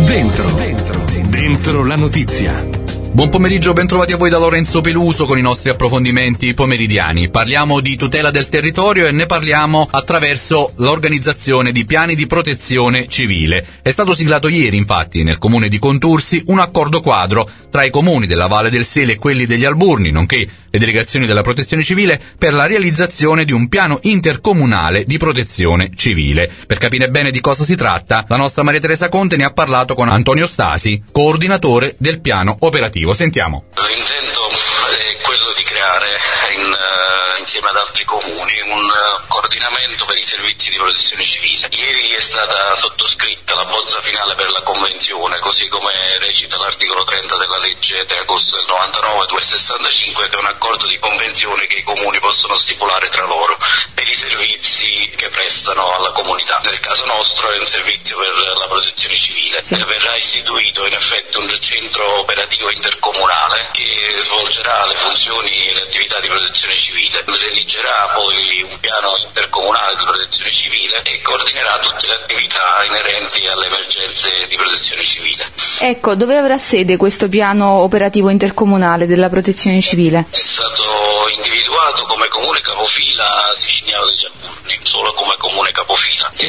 Dentro la notizia. Buon pomeriggio, ben trovati a voi da Lorenzo Peluso con i nostri approfondimenti pomeridiani. Parliamo di tutela del territorio e ne parliamo attraverso l'organizzazione di piani di protezione civile. È stato siglato ieri, infatti, nel comune di Contursi un accordo quadro tra i comuni della Valle del Sele e quelli degli Alburni, nonché le delegazioni della protezione civile, per la realizzazione di un piano intercomunale di protezione civile. Per capire bene di cosa si tratta, la nostra Maria Teresa Conte ne ha parlato con Antonio Stasi, coordinatore del piano operativo. Sentiamo. L'intento è quello di creare insieme ad altri comuni un coordinamento per i servizi di protezione civile. Ieri è stata sottoscritta la bozza finale per la convenzione, così come recita l'articolo 30 della legge 3 agosto del 99 265, che è un accordo di convenzione che i comuni possono stipulare tra loro per i servizi che prestano alla comunità. Nel caso nostro è un servizio per la protezione civile. Sì. Verrà istituito in effetti un centro operativo intercomunale che svolgerà le funzioni e le attività di protezione civile, redigerà poi un piano intercomunale di protezione civile e coordinerà tutte le attività inerenti alle emergenze di protezione civile. Ecco, dove avrà sede questo piano operativo intercomunale della protezione civile? È stato individuato come comune capofila Siciliano degli Alburni, solo come comune capofila. Sì.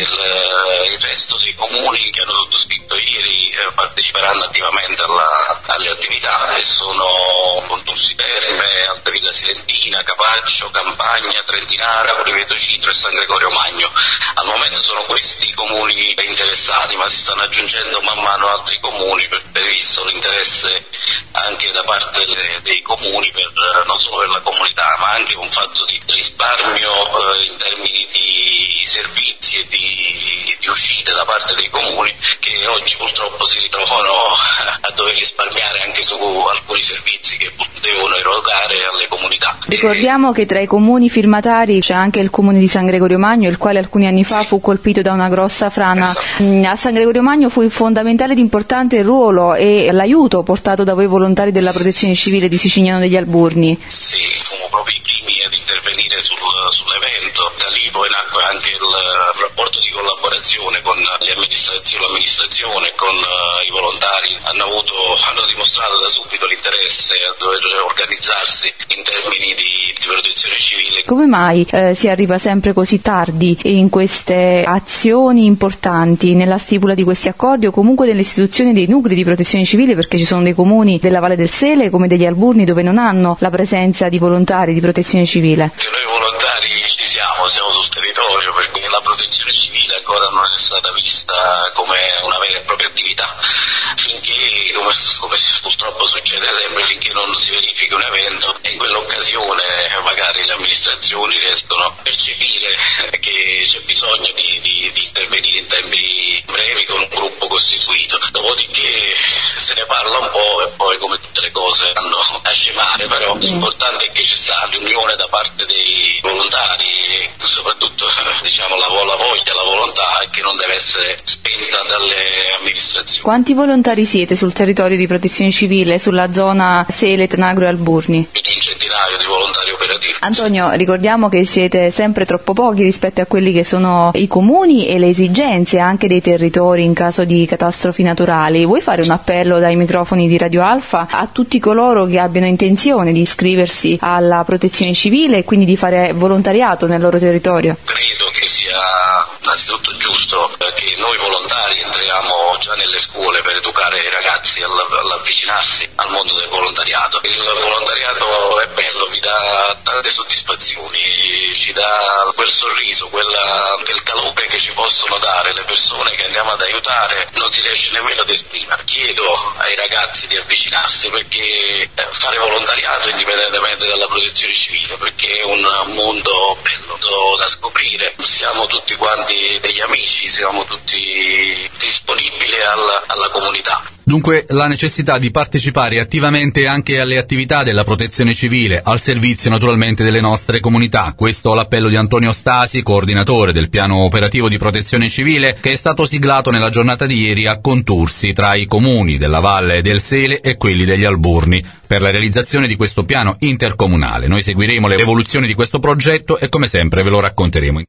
Il resto dei comuni che hanno sottoscritto ieri parteciperanno attivamente alle attività, e sono Contursi Terme, Altavilla Silentina, Capaccio, Campagna, Trentinara, Oliveto Citro e San Gregorio Magno. Al momento sono questi i comuni interessati, ma si stanno aggiungendo man mano altri comuni per visto l'interesse anche da parte dei comuni, non solo per la comunità, ma anche un fatto di risparmio in termini di servizi e di uscite da parte dei comuni, che oggi purtroppo si ritrovano a dover risparmiare anche su alcuni servizi che devono erogare alle comunità. Ricordiamo che tra i comuni firmatari c'è anche il comune di San Gregorio Magno, il quale alcuni anni fa fu colpito da una grossa frana. Esatto. A San Gregorio Magno fu fondamentale ed importante il ruolo e l'aiuto portato da voi volontari della protezione civile di Siciliano degli Alburni. Sì, fummo proprio i primi ad intervenire sull'evento. Da lì poi nacque anche il rapporto di collaborazione con l'amministrazione, con i volontari. Hanno dimostrato da subito l'interesse a dover organizzarsi in termini di protezione civile. Come mai si arriva sempre così tardi in queste azioni importanti, nella stipula di questi accordi o comunque nell'istituzione dei nuclei di protezione civile, perché ci sono dei comuni della Valle del Sele come degli Alburni dove non hanno la presenza di volontari di protezione civile? Che noi volontari siamo sul territorio, perché la protezione civile ancora non è stata vista come una vera e propria attività. Finché, come purtroppo succede sempre, finché non si verifica un evento, e in quell'occasione magari le amministrazioni riescono a percepire che c'è bisogno di intervenire in tempi brevi con un gruppo costituito. Dopodiché se ne parla un po' e poi, come tutte le cose, vanno a scemare, però l'importante è che ci sia l'unione da parte dei volontari e soprattutto la voglia, la volontà, che non deve essere spenta dalle amministrazioni. Quanti volontari siete sul territorio di protezione civile, sulla zona Sele, Tanagro e Alburni? Più di un centinaio di volontari operativi. Antonio, ricordiamo che siete sempre troppo pochi rispetto a quelli che sono i comuni e le esigenze anche dei territori in caso di catastrofi naturali. Vuoi fare un appello dai microfoni di Radio Alfa a tutti coloro che abbiano intenzione di iscriversi alla protezione civile e quindi di fare volontariato nel loro territorio? Credo che sia innanzitutto giusto che noi volontari entriamo già nelle scuole per educare i ragazzi all'avvicinarsi al mondo del volontariato. Il volontariato è bello, vi dà tante soddisfazioni, ci dà quel sorriso, quel calore che ci possono dare le persone che andiamo ad aiutare, non si riesce nemmeno ad esprimere. Chiedo ai ragazzi di avvicinarsi, perché fare volontariato indipendentemente dalla protezione civile, perché è un mondo bello da scoprire. Siamo tutti quanti degli amici, siamo tutti disponibili alla comunità. Dunque la necessità di partecipare attivamente anche alle attività della protezione civile, al servizio naturalmente delle nostre comunità. Questo è l'appello di Antonio Stasi, coordinatore del piano operativo di protezione civile, che è stato siglato nella giornata di ieri a Contursi tra i comuni della Valle del Sele e quelli degli Alburni per la realizzazione di questo piano intercomunale. Noi seguiremo l'evoluzione di questo progetto e come sempre ve lo racconteremo.